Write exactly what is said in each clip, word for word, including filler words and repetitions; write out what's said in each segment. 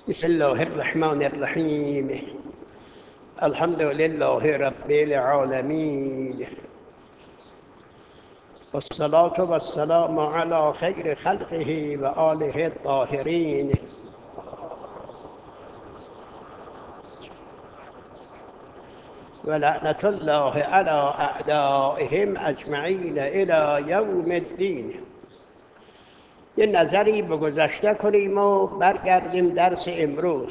بسم الله الرحمن الرحیم. الحمد لله رب العالمین، والصلاة والسلام على خیر خلقه و آله الطاهرین. و لعنت الله على اعدائهم اجمعین الی یوم الدین. یه نظری به گذشته کنیم و برگردیم درس امروز.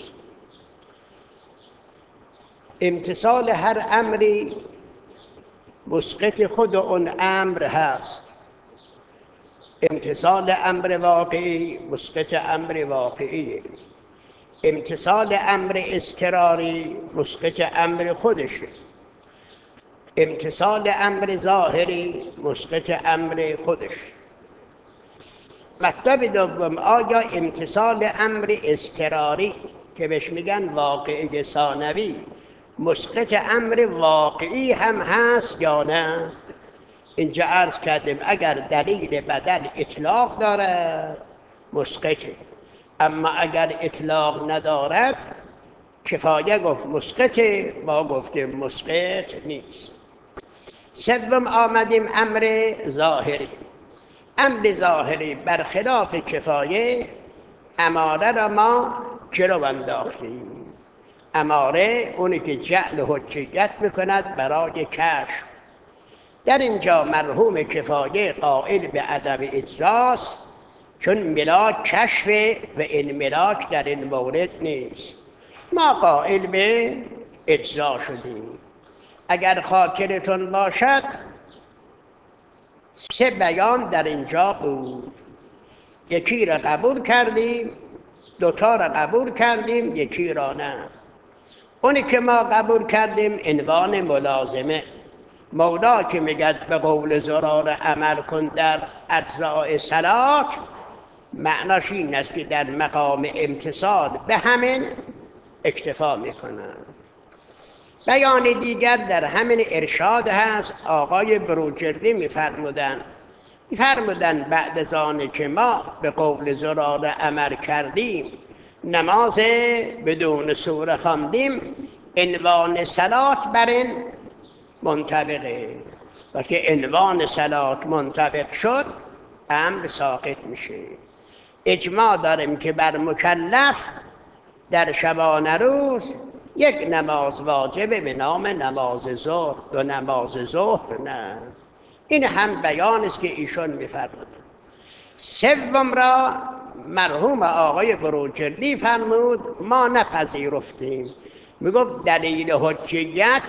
امتثال هر امری مسقط خود اون امر هست. امتثال امر واقعی مسقط امر واقعی. امتثال امر اضطراری مسقط امر خودشه. امتثال امر ظاهری مسقط امر خودش. مطلب دوم، آیا امتثال امر اضطراری که بهش میگن واقعی ثانوی مسقط امر واقعی هم هست یا نه؟ اینجا عرض کردیم اگر دلیل بدل اطلاق دارد مسقطه، اما اگر اطلاق ندارد کفایه گفت مسقطه، ما گفتیم مسقط نیست. سوم آمدیم امر ظاهری. امر ظاهری برخلاف کفایه اماره را ما جلو انداختیم. اماره اونی که جعل حجیت میکند برای کشف. در اینجا مرحوم کفایه قائل به عدم اجزاست، چون ملاک کشف و این ملاک در این مورد نیست. ما قائل به اجزا شدیم. اگر خاطرتون باشد سه بیان در اینجا بود. یکی را قبول کردیم، دوتا را قبول کردیم، یکی را نه. اونی که ما قبول کردیم عنوان ملازمه. مولا که میگد به قول زرار عمل کن در اجزاء صلات، معناش این است که در مقام امتثال به همین اکتفا میکنن. بیان دیگر در همین ارشاد هست. آقای بروجردی میفرمودن میفرمودن بعد از آن که ما به قول زرار عمل کردیم، نماز بدون سوره خواندیم، عنوان صلات بر این منطبقه. و که عنوان صلات منطبق شد امر ساقط میشه. اجماع داریم که بر مکلف در شبانه روز یک نماز واجبه به نام نماز ظهر، دو نماز ظهر نه. این هم بیان است که ایشون میفرمودن. سوم را مرحوم آقای بروجردی فرمود ما نپذیرفتیم. میگفت دلیل حجیت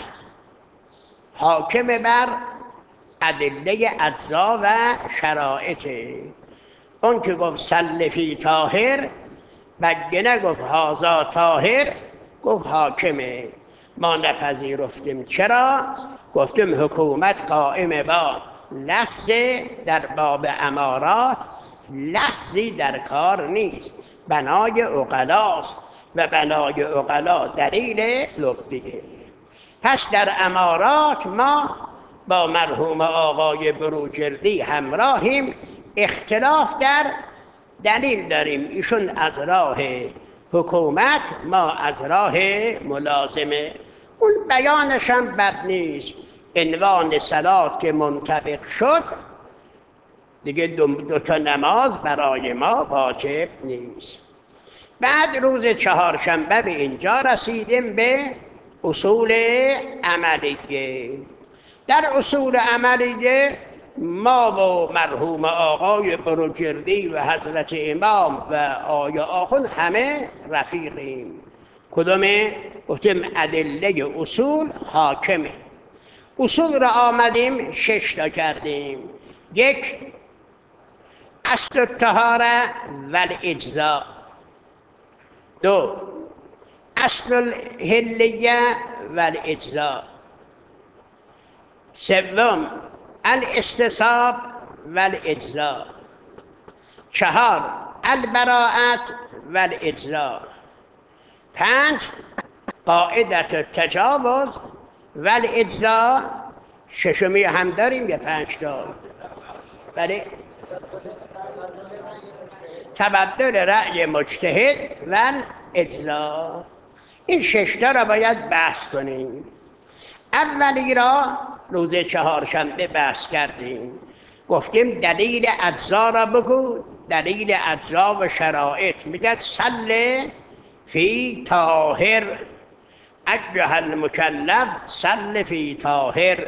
حاکم بر ادله اجزا و شرائطه. اون که گفت صل فی طاهر بگه نگفت هازا طاهر، گفت حاکمه. ما نپذیرفتیم. چرا؟ گفتیم حکومت قائم با لفظ در باب امارات، لفظی در کار نیست، بنای عقلاست و بنای عقلا دلیل لغویه. پس در امارات ما با مرحوم آقای بروجردی همراهیم. اختلاف در دلیل داریم، ایشون از راه حکومت، ما از راه ملازمه. اون بیانش هم بد نیست. عنوان صلات که منطبق شد دیگه دو, دو تا نماز برای ما واجب نیست. بعد روز چهارشنبه به اینجا رسیدیم به اصول عملیه. در اصول عملیه ما و مرحوم آقای بروجردی و حضرت امام و آقای آخوند همه رفیقیم. کدومه؟ گفتیم ادله اصول حاکمه. اصول را آمدیم شش تا کردیم. یک، اصل الطهاره و الاجزاء. دو، اصل الحلیه و الاجزاء. سوم، الاستصحاب و الاجزاء. چهار، البراءت و الاجزاء. پنج، قاعدت التجاوز و الاجزاء. ششمی هم داریم یا پنج تا؟ بله، تبدل رأی مجتهد و اجزا. این ششتا را باید بحث کنیم. اولی را روز چهارشنبه بحث کردیم، گفتیم دلیل اجزا را بگو. دلیل اجزا و شرایط میگه صل فی طاهر، ایها المکلف صل فی طاهر.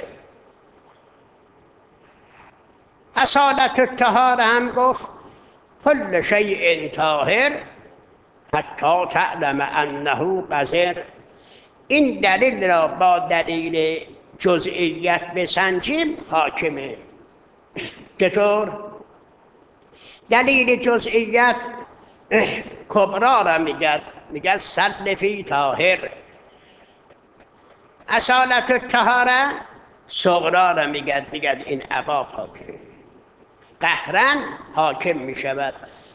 اصالت الطهاره هم گفت کل شیء طاهر حتی تعلم انه قذر. این دلیل را با دلیل جزئیت بسنجیم حاکمه. چطور؟ دلیل جزئیت کبرا را میگه، میگه صل فی طاهر. اصالت الطهاره صغرا را میگه، میگه این ابا پاکه، قهرن حاکم میشود.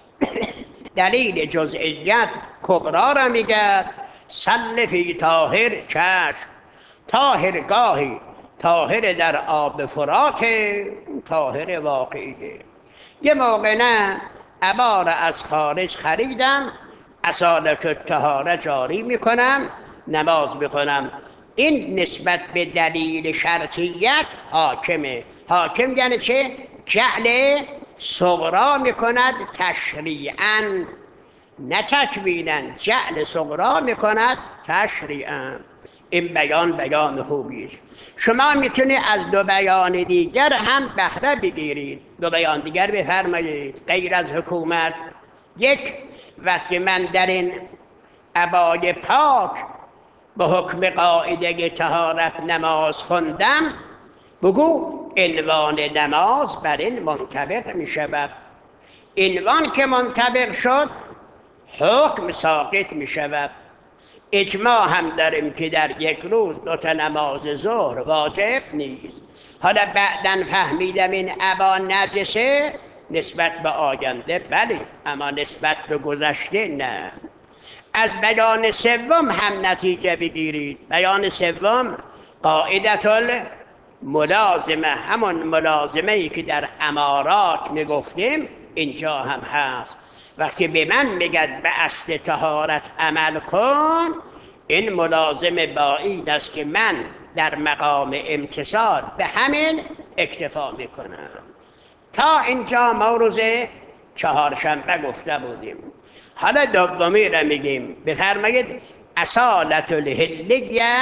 دلیل جزئیت کبرا را میگه صل فی طاهر، چشم. طاهر گاهی طاهر در آب فرات، طاهر واقعیه. یه موقع نه ابا را از خارج خریدم، اصالت الطهاره جاری میکنم، نماز بخونم. این نسبت به دلیل شرطیت حاکمه. حاکم یعنی چه؟ جعل صغرا میکند تشریعاً، نه تکویناً. جعل صغرا میکند تشریعاً. این بیان بیان خوبیست. شما میتونید از دو بیان دیگر هم بهره بگیرید. دو بیان دیگر بفرمایید غیر از حکومت. یک، وقتی من در این عبای پاک به حکم قاعده طهارت نماز خوندم، بگو عنوان نماز بر این منطبق می شود. عنوان که منطبق شد حکم ساقط می شود. اجماع هم داریم که در یک روز دو تا نماز ظهر واجب نیست. حالا بعداً فهمیدم این عبا نجسه، نسبت به آینده بله، اما نسبت به گذشته نه. از بیان سوم هم نتیجه بگیرید. بیان سوم قاعدة الملازمه، همون ملازمه ای که در امارات میگفتیم اینجا هم هست. وقتی به من میگد به اصل طهارت عمل کن، این ملازمه با این است که من در مقام امتثال به همین اکتفا میکنم. تا اینجا ما روز چهارشنبه گفته بودیم. حالا دومی را میگیم. بفرمایید اصالت الحلیه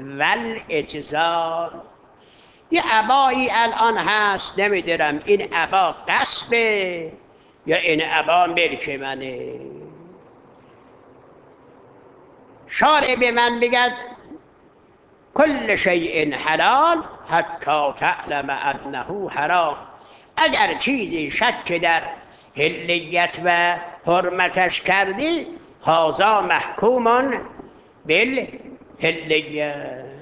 والاجزا. یه عبایی الان هست، نمیدونم این عبا قصبه یا این عبا ملک منه. شارع به من بگد کل شیء حلال حتی تعلم انه حرام. اگر چیزی شک در حلیت و حرمتش کردی، هذا محکوم بالحلیه.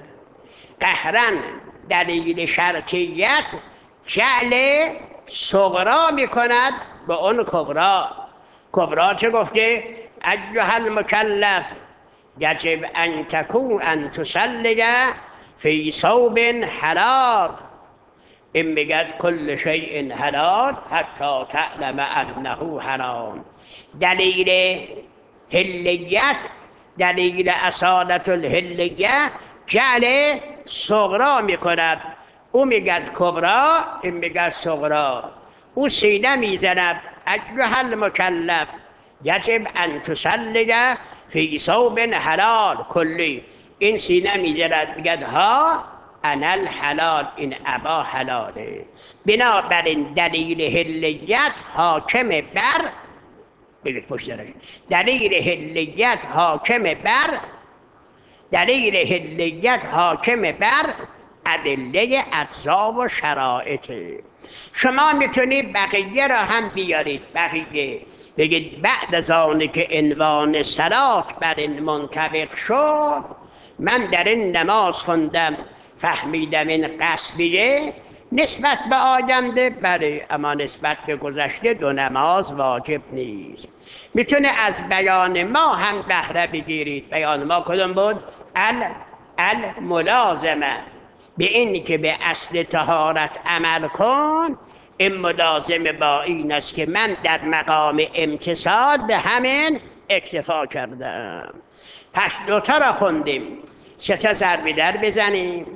قهرن دلیل شرطیت جعل صغرا میکند به اون کبرا. کبرا چه گفته؟ ایها المکلف یجب ان تکون ان تصلی فی ثوب حلال. این میگد کل شیء حلال حتی تعلم انه حرام. دلیل حلیت، دلیل اصالت الحلیه جعل صغرا میکند. او میگد کبرا، این میگد صغرا. او سینه میزند ایها المکلف یجب ان تصلی فی ثوب حلال کلی. این سینه میزند میگد ها انا الحلال، این عبا حلاله. بنابراین دلیل حلیت حاکم بر، بگید پشت درش، دلیل حلیت حاکم بر، دلیل حلیت حاکم بر ادله اجزا و شرایط. شما میتونید بقیه را هم بیارید، بقیه بگید بعد از آنی که عنوان صلات بر این منطبق شد، من در این نماز خوندم فهمیدم این قصبیه، نسبت به آینده بله، اما نسبت به گذشته دو نماز واجب نیست. میتونه از بیان ما هم بهره بگیرید. بیان ما کدوم بود؟ ال الملازمه، به این که به اصل طهارت عمل کن. این ملازمه با این است که من در مقام امتثال به همین اکتفا کردم. پس دوتا را خوندیم، سه تا ضرب در بزنیم.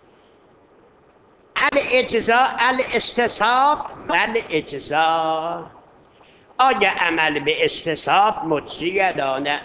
الاجزا، الاستصحاب و الاجزا. آیا عمل به استصحاب مجزیه یا نه؟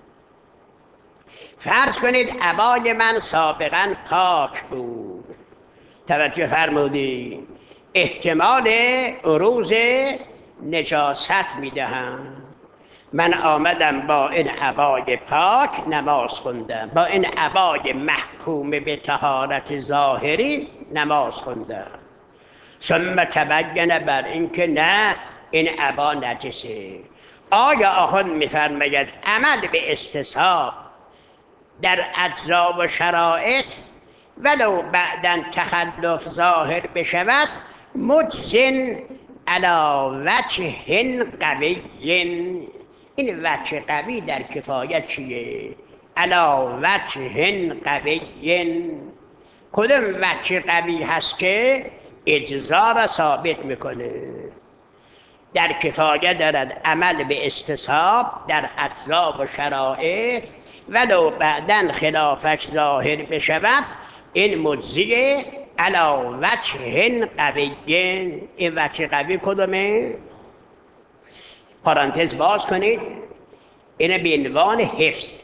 فرض کنید عبای من سابقا پاک بود، توجه فرمودید، احتمال عروض نجاست میدهم. من آمدم با این عبای پاک نماز خوندم، با این عبای محکوم به طهارت ظاهری نماز خوندم. ثم تبین بر اینکه نه، این عبا نجسه. آیا آخوند میفرماید عمل به استصحاب در اجزا و شرایط ولو بعداً تخلف ظاهر بشود مجزن علی وجه قوی؟ این وجه قوی در کفایت چیه؟ علی وجه قوی. کدوم وجه قوی هست که اجزا را ثابت میکنه؟ در کفایت دارد عمل به استصحاب در اجزا و شرایط ولو بعداً خلافش ظاهر بشود، این مجزیه علی وجه قوی. این وجه قوی کدومه؟ پرانتز باز کنید، این به عنوان حفظ.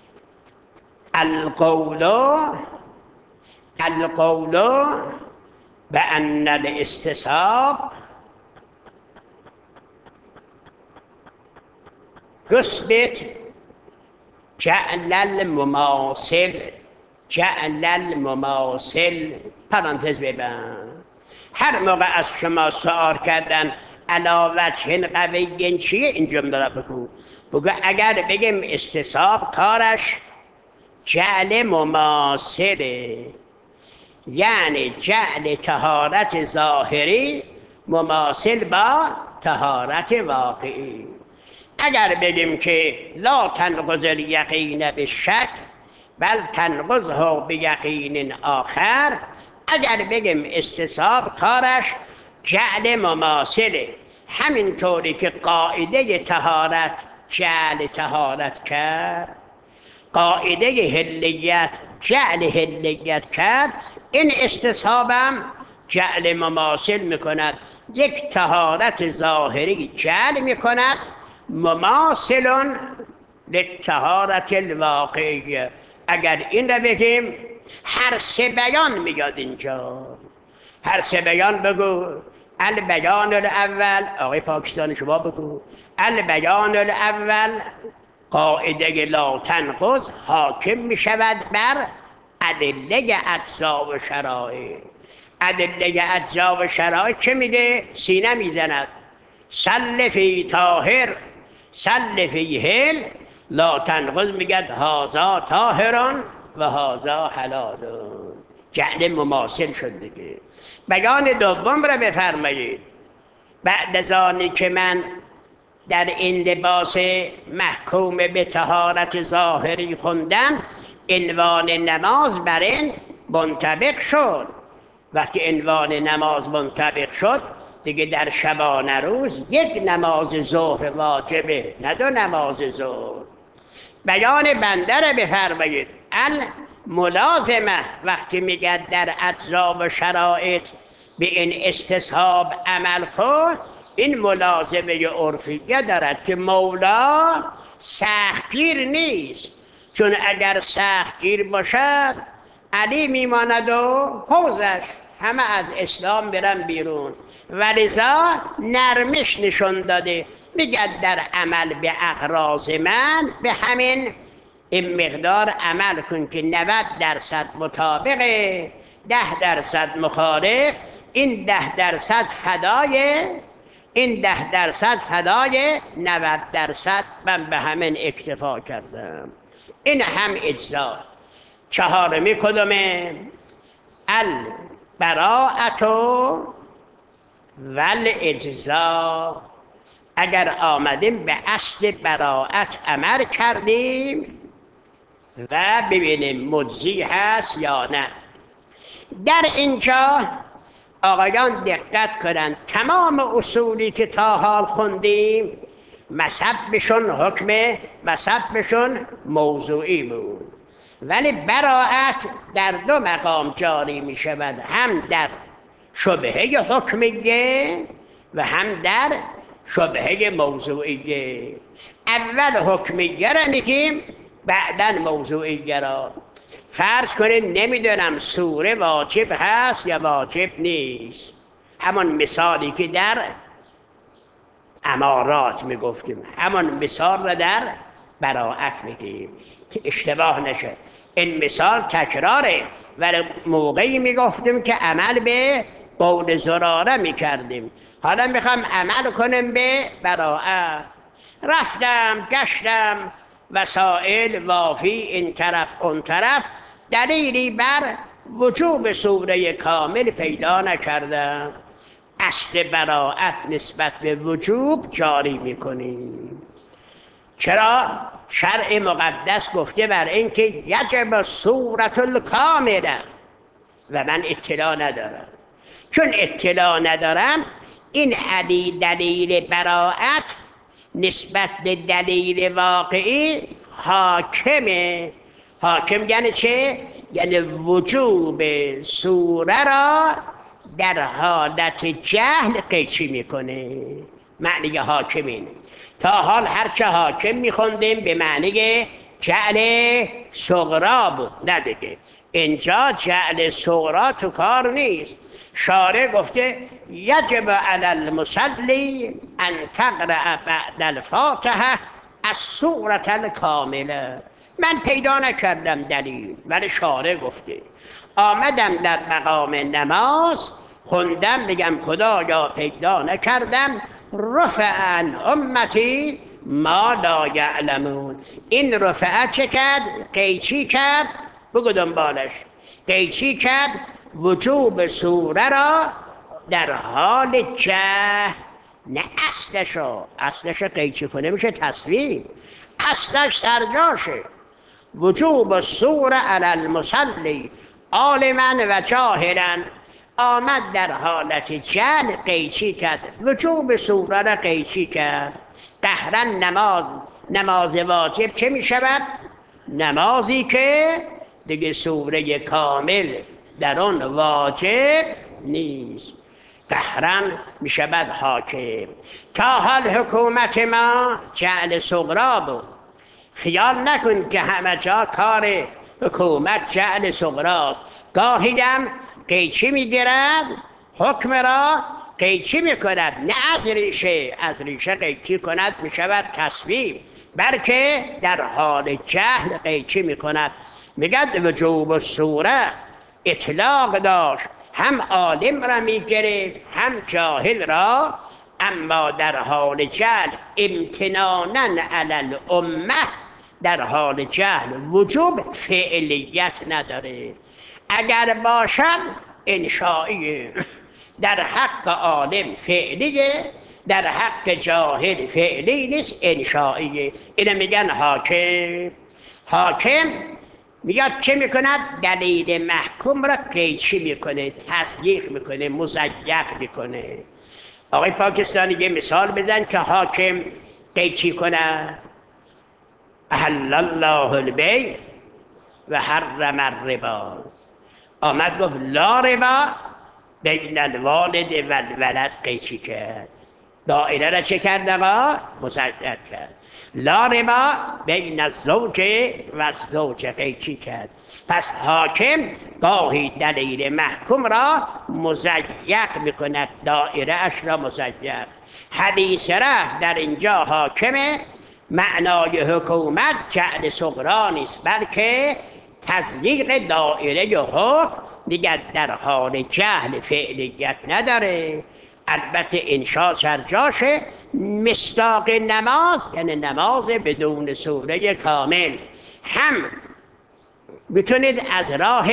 القول القول بأن الاستصحاب يثبت جعل المماثل. جعل المماثل پرانتز ببند. هر موقع از شما سؤال کردن علی وجه قوی چیه، این جمله را بگو. بگو اگر بگیم استصحاب کارش جعل مماثله، یعنی جعل طهارت ظاهری مماثل با طهارت واقعی. اگر بگیم که لا تنقض الیقین بالشک بل تنقضه بیقین آخر، اگر بگیم استصحاب کارش جعل مماثله، همینطوری که قاعده طهارت جعل طهارت کرد، قاعده حلیت جعل حلیت کرد، این استصحابم جعل مماثل میکند. یک طهارت ظاهری جعل میکند مماثل للطهارت الواقعیه. اگر این را بگیم هر سه بیان میاد اینجا. هر سه بیان بگو. البیان الاول، آقای پاکستانی شما بگو. البیان الاول قاعده لا تنقض حاکم می شود بر ادله اجزا و شرایط. ادله اجزا و شرایط چه میگه؟ سینه میزند. سل فی طاهر سل فی هل لا تنقض میگد هازا طاهران و هازا حلالون. جعل مماثل شد دیگه. بیان دوم را بفرمایید. بعد از آنی که من در این لباس محکوم به طهارت ظاهری خوندم، عنوان نماز بر این منطبق شد. وقتی عنوان نماز منطبق شد دیگه در شبانه روز یک نماز ظهر واجبه، نه دو نماز ظهر. بیان بنده را بفرمایید. الملازمه وقتی میگه در اجزا و شرایط به این استصحاب عمل کن، این ملازمه عرفیه دارد که مولا سختگیر نیست. چون اگر سختگیر باشد علی میماند و حوزش همه از اسلام برن بیرون. ولذا نرمش نشون داده، میگه در عمل به اغراض من به همین این مقدار عمل کن که نود درصد مطابقه، ده درصد مخالف. این ده درصد فدای این ده درصد فدای نود درصد. من به همین اکتفا کردم. این هم اجزا. چهارمی کدومه؟ البراءت والاجزا. اگر آمدیم به اصل براءت عمل کردیم و ببینیم مجزی هست یا نه. در اینجا آقایان دقت کنند، تمام اصولی که تا حال خوندیم مصبشون حکم مصبشون موضوعی بود. ولی براءت در دو مقام جاری می شود، هم در شبهه حکمیه و هم در شبهه موضوعیه. اول حکمیه را میگیم، بعدا موضوعیه را. فرض کنید نمیدونم سوره واجب هست یا واجب نیست، همون مثالی که در امارات میگفتیم، همون مثال را در براءت میگیم که اشتباه نشه. این مثال تکراره، ولی موقعی میگفتیم که عمل به قول زراره میکردیم. حالا میخوام عمل کنیم به براءت. رفتم گشتم وسائل وافی این طرف اون طرف، دلیلی بر وجوب سوره کامل پیدا نکردم. اصل براءت نسبت به وجوب جاری میکنیم. چرا؟ شرع مقدس گفته بر این که یجب سورة الکامله و من اطلاع ندارم. چون اطلاع ندارم، این علی دلیل براءت نسبت به دلیل واقعی حاکمه. حاکم یعنی چه؟ یعنی وجوب سوره را در حالت جهل قیچی میکنه. معنی حاکمین تا حال هرچه حاکم میخوندیم به معنی جعل صغرا بود، نه دیگه اینجا جعل صغرا تو کار نیست. شارع گفته یجب علی المصلی ان تقرأ بعد الفاتحه السوره الکامله. من پیدا نکردم دلیل، ولی شارع گفته. آمدم در مقام نماز خوندم، بگم خدایا پیدا نکردم، رفع عن امتی ما لا یعلمون. این رفعه چه کرد؟ قیچی کرد. بگو دنبالش. قیچی کرد وجوب سوره را در حال جهل، نه اصلشو. اصلشو قیچی کنه میشه تصویر، اصلش سرجاشه. وجوب سوره علی المصلی عالما و جاهلا. آمد در حالت جهل قیچی کرد، وجوب سوره را قیچی کرد. قهرا نماز نماز واجب چه می شود؟ نمازی که دیگه سوره کامل در آن واجب نیست. قهرا می شود حاکم. تا حال حکومت ما جعل صغرا بود. خیال نکن که همه جا کار حکومت جعل صغراست. گاهی هم قیچی میگیرد، حکم را قیچی میکند، نه از ریشه. از ریشه قیچی کند میشود تصویب، بلکه در حال جهل قیچی میکند. میگد وجوب سوره اطلاق داشت، هم عالم را میگرفت هم جاهل را، اما در حال جهل امتنانا علی الامه، در حال جهل وجوب فعلیت نداره. اگر باشد انشائیه، در حق عالم فعلیه، در حق جاهل فعلی نیست، انشائیه. اینو میگن حاکم. حاکم میاد چه میکند؟ دلیل محکوم را قیچی میکنه، تصدیق میکنه، مزیق میکنه. آقای پاکستانی یه مثال بزن که حاکم قیچی کنه. احل الله البیع و حرم الربا. آمد گفت لا ربا بین الوالد و الولد قیچی کرد. دائره را چه کرد آقا؟ مسدد کرد. لا ربا بین الزوج و الزوج قیچی کرد. پس حاکم گاهی دلیل محکوم را مزیق میکند، دائره اش را مزیق. حدیث رفت در اینجا حاکمه، معنای حکومت جعل صغرا نیست، بلکه تضییق دائره حکم. دیگر در حال جهل فعلیت نداره. البته انشا سرجاشه. مصداق نماز یعنی نماز بدون سوره کامل، هم میتونید از راه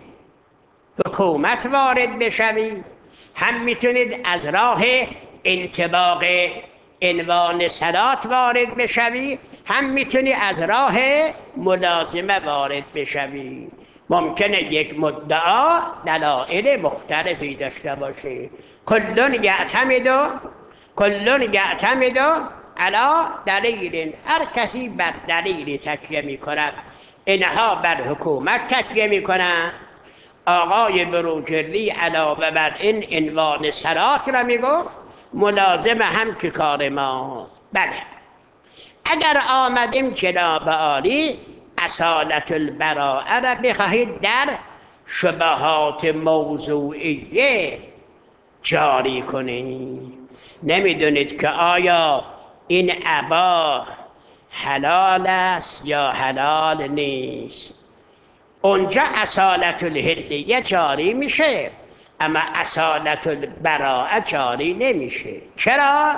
حکومت وارد بشوید، هم میتونید از راه انطباق عنوان صلات وارد بشوی، هم میتونی از راه ملازمه وارد بشوی. ممکنه یک مدعا دلایل مختلفی داشته باشه. کلون یعتمد کلون یعتمد علا دلیل، هر کسی بر دلیلی تکیه می کند. اینها بر حکومت تکیه می کنند. آقای بروجردی علاوه بر این عنوان صلات را می گفت ملازم هم که کار ماست. بله اگر آمدیم جناب عالی اصالت البراءه را بخواهید در شبهات موضوعیه جاری کنید، نمیدونید که آیا این ابا حلال است یا حلال نیست. اونجا اصالت الحلیه جاری میشه اما اصالت البراءه جاری نمیشه. چرا؟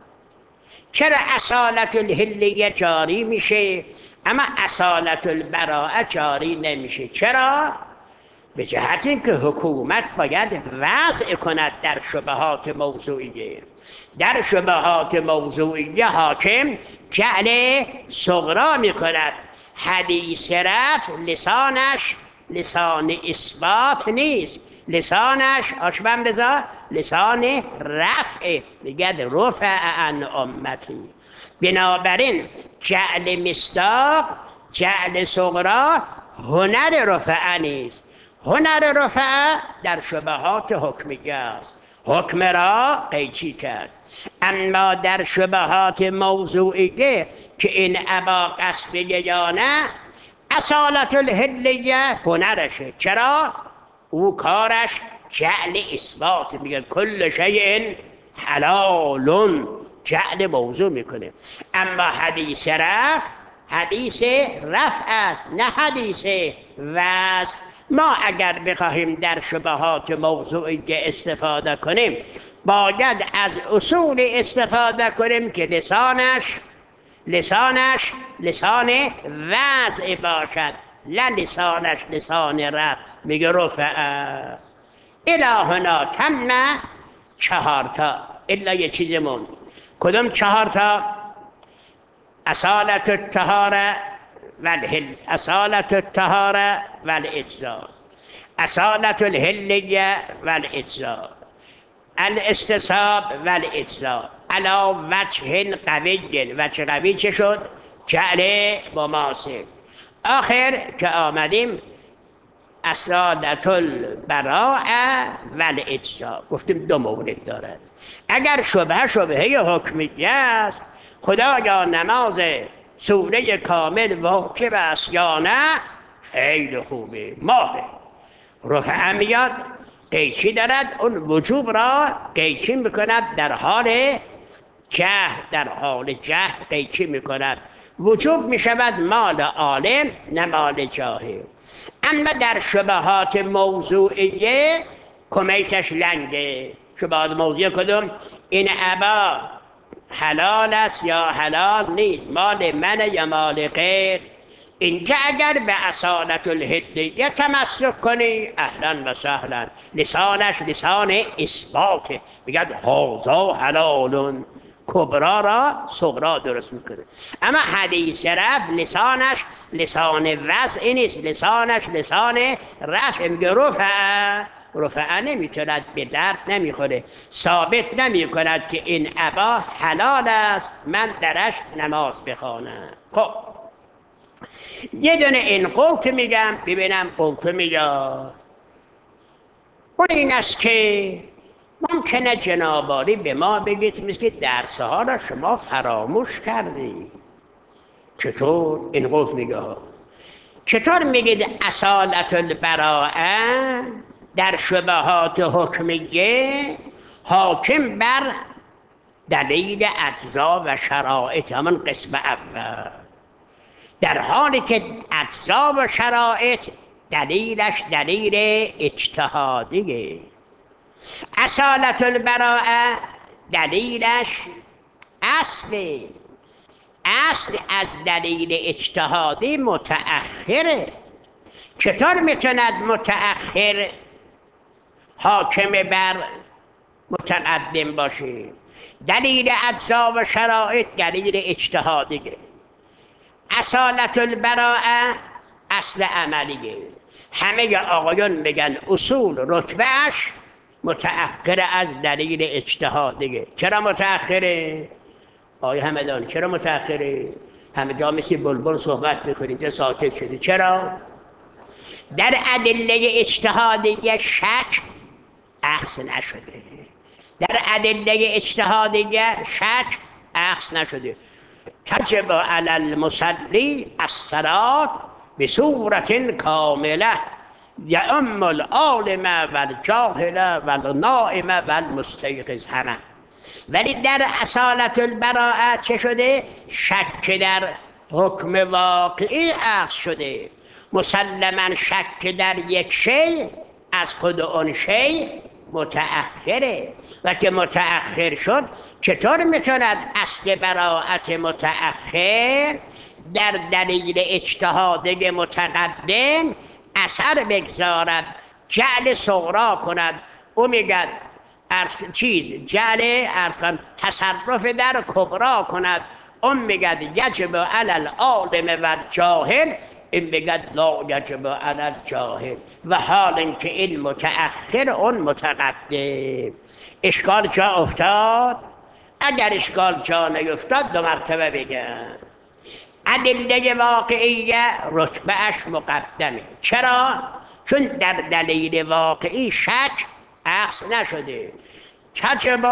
چرا اصالت الحلیه جاری میشه اما اصالت البراءه جاری نمیشه؟ چرا؟ به جهت اینکه حکومت باید وضع کند در شبهات موضوعیه. در شبهات موضوعیه حاکم جعل صغرا می کند. حدیث رفع لسانش لسان اثبات نیست، لسانش آشبم رضا لسان رفع، میگه رفع عن امتی. بنابراین جعل مصداق جعل صغرا هنر رفع نیست. هنر رفع در شبهات حکمیه است، حکم را قیچی کرد. اما در شبهات موضوعیه که این ابا قصبیه یا نه اصالت الحلیه هنرشه. چرا؟ او کارش جعل اثبات، میگه کل شیء حلال، جعل موضوع میکنه. اما حدیث رفع حدیث رفع است نه حدیث وضع. ما اگر بخواهیم در شبهات موضوعی استفاده کنیم باید از اصول استفاده کنیم که لسانش لسانش لسان وضع باشد، نه لسانش لسان رفع. میگه رفع الهنا تم چهارتا الا یه چیزمون. کدوم چهارتا؟ اصالت الطهاره والحل، اصالت الطهاره والاجزاء، اصالت الحلیه والاجزاء، الاستصحاب والاجزاء علی وجه قوی. وجه قوی چه شد؟ جعل مماثل. آخر که آمدیم اصالت البراءه والاجزاء گفتیم دو مورد دارد. اگر شبهه شبهه حکمیه است، خدایا نماز سوره کامل واجب است یا نه، خیلی خوبه ماله رفع میاد قیچی دارد، اون وجوب را قیچی میکند در حال جهل، در حال جهل قیچی میکند. وجوب میشود مال عالم نه مال جاهل. اما در شبهات موضوعیه کمیتش لنگه. شبهات موضوعیه کدوم؟ این ابا حلال است یا حلال نیست، مال من یا مال غیر. اینجا اگر به اصالت الحلیه تمسک کنی اهلا و سهلا، لسانش لسان اثباته، میگن هذا حلال، کبرا را صغرا درست میکنه. اما حدیث رفع لسانش لسان وضع نیست، لسانش لسان رفع. میگه رفع رفع نمیتوند، به درد نمیخوره، ثابت نمی کند که این ابا حلال است من درش نماز بخوانم. خب یه دونه این قلت میگم ببینم قلت میگم. اون این است که ممکنه جنابالی به ما بگید مثل که درس ها را شما فراموش کردی. چطور؟ این قلت میگه چطور میگید اصالت البراءه در شبهات حکمیه حاکم بر دلیل اجزا و شرایط، همون قسم اول، در حالی که اجزا و شرایط دلیلش دلیل اجتهادیه. اصالت البراءه دلیلش اصل اصل از دلیل اجتهادی متأخره. چطور میتوند متأخر حاکم بر متقدم باشه؟ دلیل اجزا و شرایط دلیل اجتهادیه. اصالت البراءه اصل عملیه. همه آقایان میگن اصول رتبهش متأخر از دلیل اجتهادیه. چرا متأخره؟ آقای همدان چرا متأخره؟ همه جا مثل بلبل صحبت میکنید اینجا ساکت شده. چرا؟ در ادله اجتهادیه شک اخذ نشده. در ادله اجتهادیه شک اخذ نشده. تجب علی المصلی الصلاة بصورة کامله یعم العالم والجاهل والنائم والمستيقظ همه. ولی در اصالت البراءه چه شده؟ شک در حکم واقعی اخذ شده. مسلما شک در یک شی از خود اون شی متأخره و که متأخر شد چطور میتوند اصل براءت متأخر در دلیل اجتهادی متقدم اثر بگذارد، جعل صغرا کند؟ او میگد چیز جعل ارکان تصرف در کبرا کند. اون میگد یجب علی العالم و الجاهل، این میگد لا یجب علی الجاهل، و حال اینکه این متأخر اون متقدم. اشکال جا افتاد؟ اگر اشکال جا نیفتاد دو مرتبه بگم ادله واقعیه رتبهش مقدمه. چرا؟ چون در دلیل واقعی شک اخذ نشده. تجب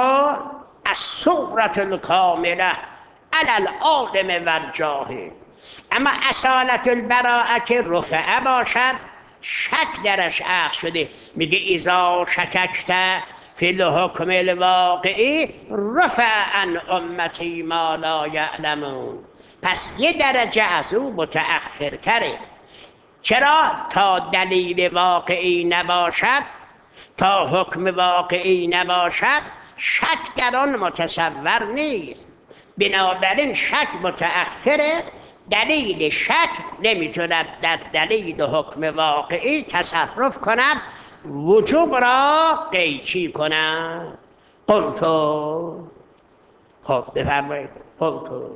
الصورة الکامله علی العالم و الجاهل. اما اصالت البراءه که رفعه باشد شک درش اخذ شده. میگه اذا شککت فی الحکم الواقعی رفع عن امتی ما لا یعلمون. پس یه درجه از او متأخرتره. چرا؟ تا دلیل واقعی نباشد، تا حکم واقعی نباشد شک در آن متصور نیست. بنابراین شک متأخره. دلیل شک نمیتوند در دلیل حکم واقعی تصرف کند، وجوب را قیچی کند. قلتو. خب بفرمایید. قلتو.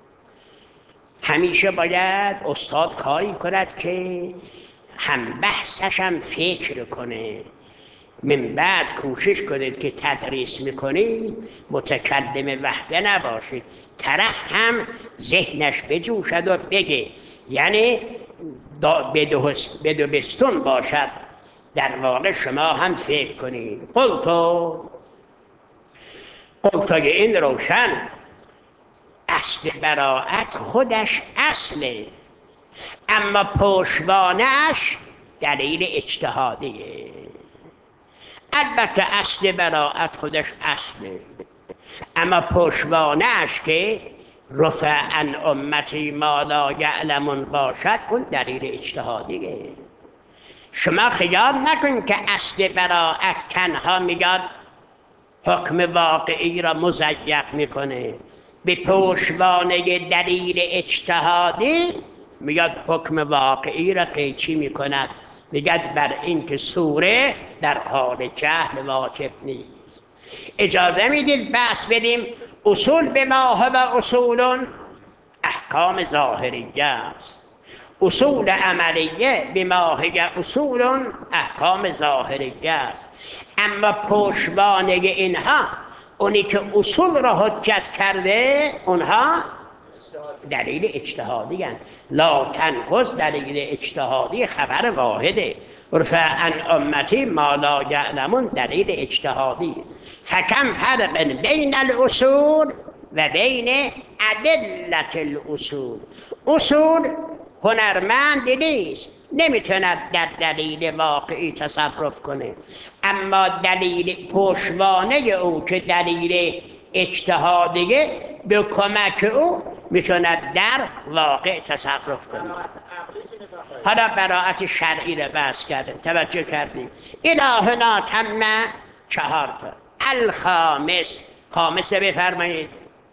همیشه باید استاد کاری کند که هم بحثش هم فکر کنه. من بعد کوشش کنید که تدریس میکنید متکلم وحده نباشید، طرف هم ذهنش بجوشد و بگه، یعنی بدو بستون باشد. در واقع شما هم فکر کنید. قلتو. قلتو این روشن اصل براءت خودش اصله، اما پشتوانه‌اش دلیل اجتهادیه. البته اصل براءت خودش اصله، اما پشتوانه‌اش که رفع عن امتی ما لا یعلمون باشد اون دلیل اجتهادیه. شما خیال نکنید که اصل براءت تنها میگاد حکم واقعی را مضیق میکنه. به پشتوانه دلیل اجتهادی میگد حکم واقعی را قیچی میکند. میگد بر این که سوره در حال جهل واجب نیست. اجازه میدید بحث بدیم اصول به ما هو اصول احکام ظاهریه است، اصول عملیه به ما هو اصول احکام ظاهریه است. اما پشتوانه اینها اونی که اصول را حجت کرده اونها دلیل اجتهادی هستند. لا تنقض دلیل اجتهادی خبر واحده. رفع عن امتی ما لا یعلمون دلیل اجتهادی. فکم فرق بین الاصول و بین ادلة الاصول. اصول هنرمند نیست، نمیتوند در دلیل واقعی تصرف کنه، اما دلیل پشتوانه او که دلیل اجتهادیه به کمک او میتوند در واقع تصرف کنه. حالا براءت شرعی را بحث کرده، توجه کردی؟ الهنا تم چهار تا. الخامس. خامس بفرمایید.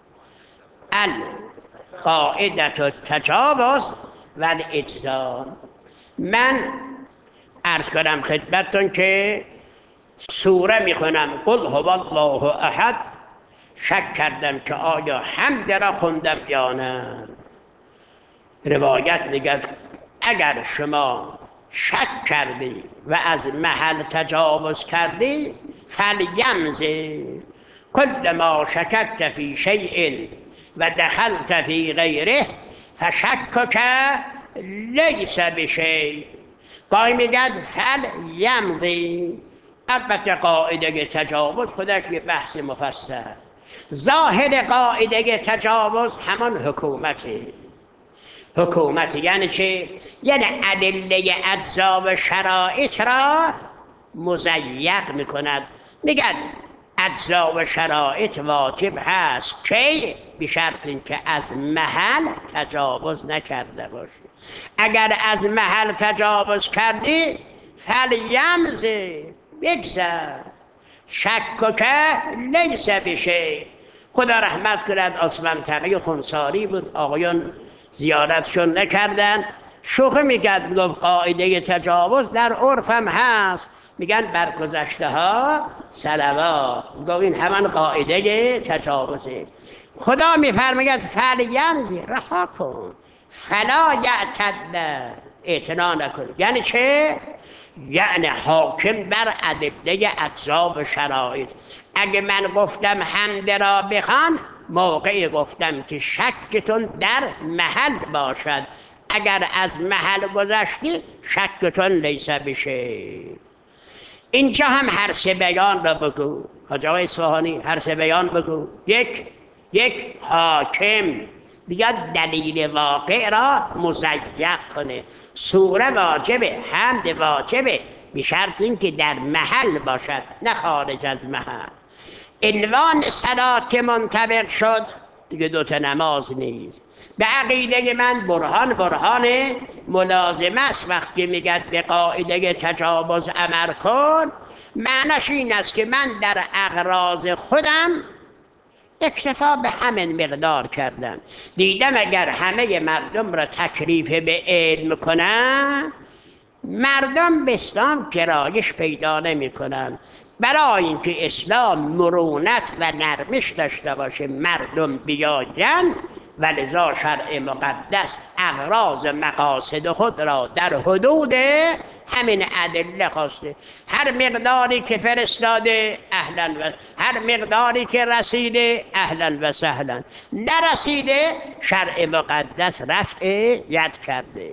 القاعدة التجاوز و الاجزام. من عرض کنم خدمتتون که سوره میخونم قل هو الله احد، شک کردم که آیا حمد را خوندم یا نه. روایت میگه اگر شما شک کردی و از محل تجاوز کردی فلیمزه کل ما شککت فی شیء و دخلت فی غیره فشکک لیس بشیء. گاهی میگن فل یمضی. البته قاعده تجاوز خودش یه بحث مفصل. ظاهر قاعده تجاوز همان حکومته. حکومت یعنی چه؟ یعنی ادله اجزا و شرایط را مضیق میکند. میگن اجزا و شرایط واجب هست کی؟ به شرط اینکه از محل تجاوز نکرده باشی. اگر از محل تجاوز کردی فلیمضی، بگذر. شکک لیس بشیء. خدا رحمت کند آسمان تقی خونساری بود، آقایان زیارتشون نکردن. شوخی میکرد میگفت قاعده تجاوز در عرفم هست، میگن بر گذشته ها صلوات. میگفت این همان قاعده تجاوزه. خدا میفرماید فلیمضی، رها کن. فلا یعتد، اعتنا نکن. یعنی چه؟ یعنی حاکم بر ادله اجزا و شرایط. اگه من گفتم حمد را بخوان، موقعی گفتم که شکتون در محل باشد. اگر از محل گذشتی شکتون لیس بشیء. اینجا هم هر سه بیان را بگو. حاج آقای اصفهانی هر سه بیان بگو. یک یک حاکم بیاد دلیل واقع را مضیق کنه. سوره واجبه، حمد واجبه، به شرط اینکه در محل باشد نه خارج از محل. عنوان صلات که منطبق شد دیگه دوتا نماز نیست. به عقیده من برهان برهان ملازمه است. وقتی میگه به قاعده تجاوز عمل کن، معنیش این است که من در اغراض خودم اکتفا به همین مقدار کردم. دیدم اگر همه مردم را تکلیف به علم کنن، مردم به اسلام گرایش پیدا نمی کنن. برای اینکه اسلام مرونت و نرمش داشته باشه مردم بیاین، و لذا شرع مقدس اغراض مقاصد خود را در حدود همین ادله خواسته. هر مقداری که فرستاده اهلا و هر مقداری که رسیده اهلا و سهلا، نرسیده شرع مقدس رفع ید کرده.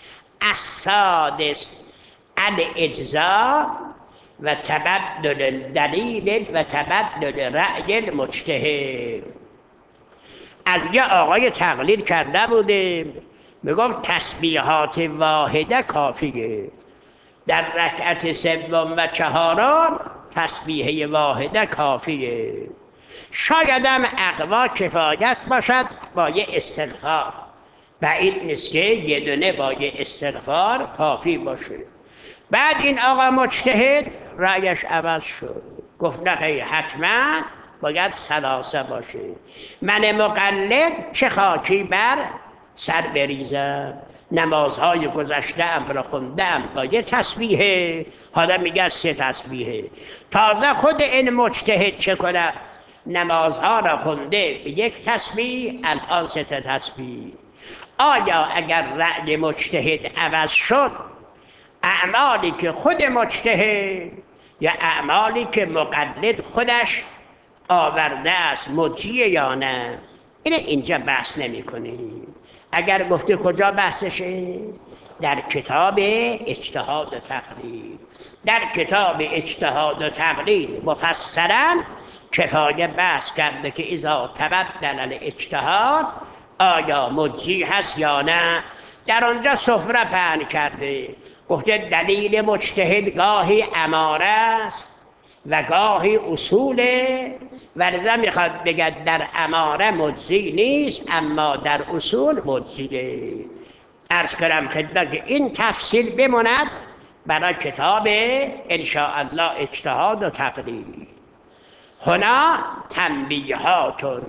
السادس الاجزاء و تبدل دلیل و تبدل رأی المجتهد. از یه آقای تقلید کرده بودیم، میگفت تسبیحات واحده کافیه. در رکعت سوم و چهارم تسبیحه واحده کافیه. شایدم اقوا کفایت باشد با یه استغفار. بعید نیست که یه دونه با یه استغفار کافی باشه. بعد این آقا مجتهد رأیش عوض شد، گفت نه خیلی حتما باید ثلاثه باشه. من مقلد چه خاکی بر سر بریزم. نمازهای گذشته ام را خوندم با یه تسبیحه، حالا میگه سه تسبیحه. تازه خود این مجتهد چه کنه؟ نمازها را خونده به یک تسبیح، الان سه تسبیح. آیا اگر رأی مجتهد عوض شد، اعمالی که خود مجتهد یا اعمالی که مقلد خودش آورده است مجزیه یا نه؟ اینه اینجا بحث نمی کنیم. اگر گفته کجا بحثشه؟ در کتاب اجتهاد و تقلید. در کتاب اجتهاد و تقلید مفصلا کفایه بحث کرده که اذا تبدل الاجتهاد آیا مجزی هست یا نه. در آنجا سفره پهن کرده، گفته دلیل مجتهد گاهی اماره است و گاهی اصوله، و لذا میخواد بگه در اماره مجزی نیست اما در اصول مجزیه. عرض کنم خدمت که این تفصیل بماند برای کتاب انشاءالله اجتهاد و تقلید. هنا تنبیهاتون.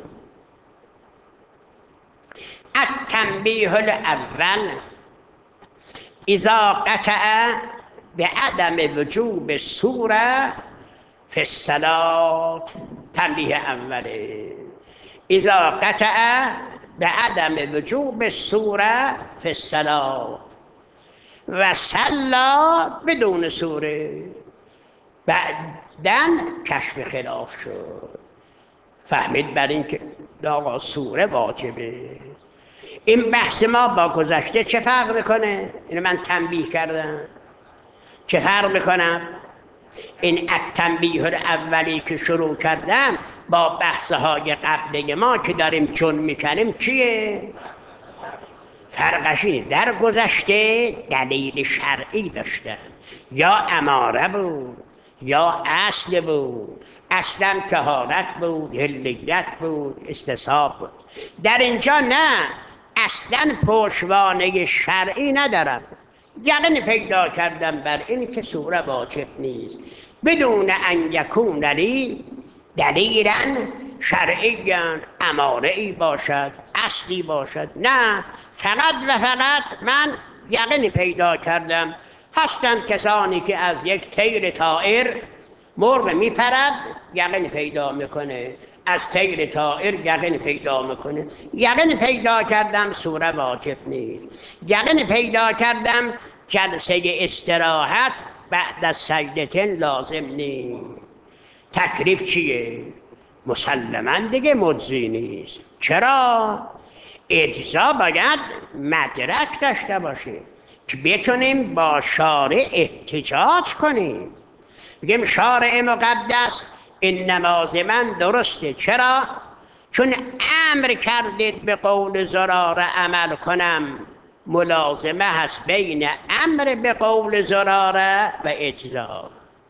التنبیه الاول اذا قطع بعدم وجوب سوره فی الصلاة. تنبیه اوله اذا قطع بعدم وجوب سوره فی الصلاة و صلا بدون سوره. بعدن کشف خلاف شد. فهمید بر این که آقا سوره واجبه. این بحث ما با گذشته چه فرق میکنه؟ اینو من تنبیه کردم. چه فرق میکنم؟ این التنبیه اولی که شروع کردم با بحثهای قبلی ما که داریم چون میکنیم چیه؟ فرقش اینه در گذشته دلیل شرعی داشتن، یا اماره بود یا اصل بود. اصلا طهارت بود، حلیت بود، استصحاب بود. در اینجا نه، اصلا پشتوانه شرعی ندارم. یقین پیدا کردم بر این که سوره واجب نیست بدون ان یکون لی دلیلا شرعیاً، اماره‌ای باشد، اصلی باشد. نه، فقط و فقط من یقین پیدا کردم هستند کسانی که از یک طیر طائر مرغ میپرد یقین پیدا میکنه، از طیر طائر یقین پیدا میکنه. یقین پیدا کردم سوره واجب نیست. یقین پیدا کردم جلسه استراحت بعد از سجدتین لازم نیست. تکلیف چیه؟ مسلماً دیگه مجزی نیست. چرا؟ اجزا باید مدرک داشته باشه که بتونیم با شارع احتجاج کنیم. بگیم شارع مقدس این نماز من درسته. چرا؟ چون امر کردید به قول زراره عمل کنم. ملازمه هست بین امر به قول زراره و اجزا.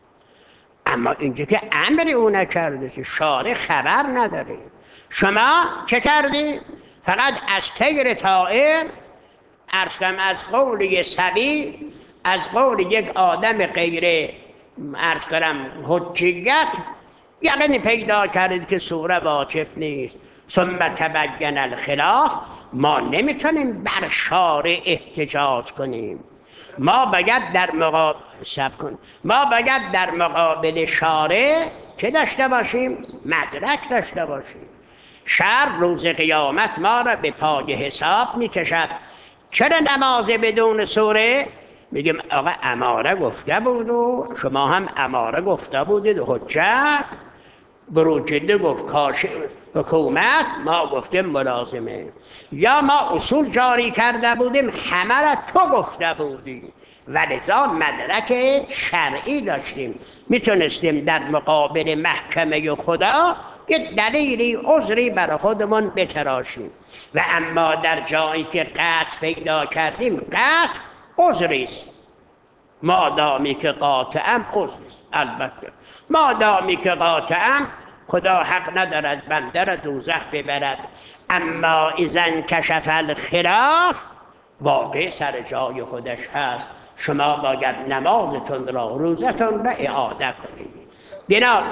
اما اینجا که امری او نکرده که شارع خبر نداره. شما چه کردی؟ فقط از طیر طائر عرض کنم از قول یک صبی، از قول یک آدم غیر عرض کنم حجیت یقین پیدا کردید که سوره واجب نیست. ثم تبین الخلاف. ما نمیتونیم بر شارع احتجاج کنیم. ما باید در مقابل سب کن. ما باید در مقابل شارع چه داشته باشیم؟ مدرک داشته باشیم. شرع روز قیامت ما را به پای حساب میکشد. چرا نماز بدون سوره؟ میگیم آقا اماره گفته بود و شما هم اماره گفته بودید حجت، بروجنده گفت کاش حکومت، ما گفتیم ملازمه. یا ما اصول جاری کرده بودیم همه را تو گفته بودی و لذا مدرک شرعی داشتیم، میتونستیم در مقابل محکمه خدا یه دلیلی عذری برای خودمون بتراشیم. و اما در جایی که قطع پیدا کردیم، قطع عذریست. مادامی که قاطعم عذریست. البته مادامی که قاطعم خدا حق ندارد بنده را دوزخ ببرد. اما اذا کشف الخلاف واقع سر جای خودش هست. شما باید نمازتون را روزتون را اعاده کنید. دینا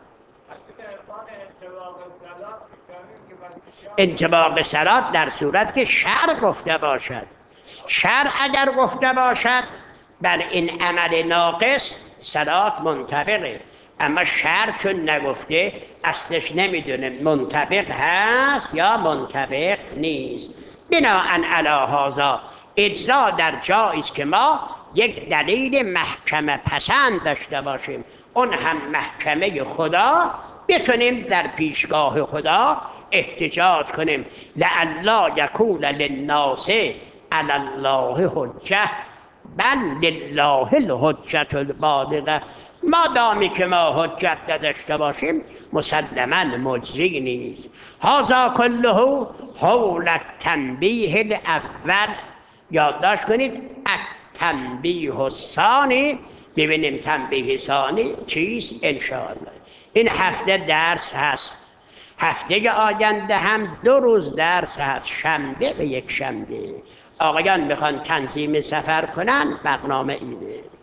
انطباق صلات در صورت که شرع گفته باشد. شرع اگر گفته باشد بر این عمل ناقص صلات منطبقه. اما شرع چون نگفته اصلش نمیدونه منطبق هست یا منطبق نیست. بناهن علی هذا اجزا در جایی است که ما یک دلیل محکمه پسند داشته باشیم، اون هم محکمه خدا، بتونیم در پیشگاه خدا احتجاج کنیم. لئلا یکون للناس علی الله حجة بل لله الحجة البالغة. ما دامی که ما حجت نداشته باشیم مسلما مجزی نیست. هذا کله حول التنبیه الاول. یادداشت کنید التنبیه الثانی. ببینیم تنبیه ثانی چیست انشاءالله. این هفته درس هست. هفته آینده هم دو روز درس هست، شنبه و یک شنبه. آقایان میخوان تنظیم سفر کنن برنامه اینه.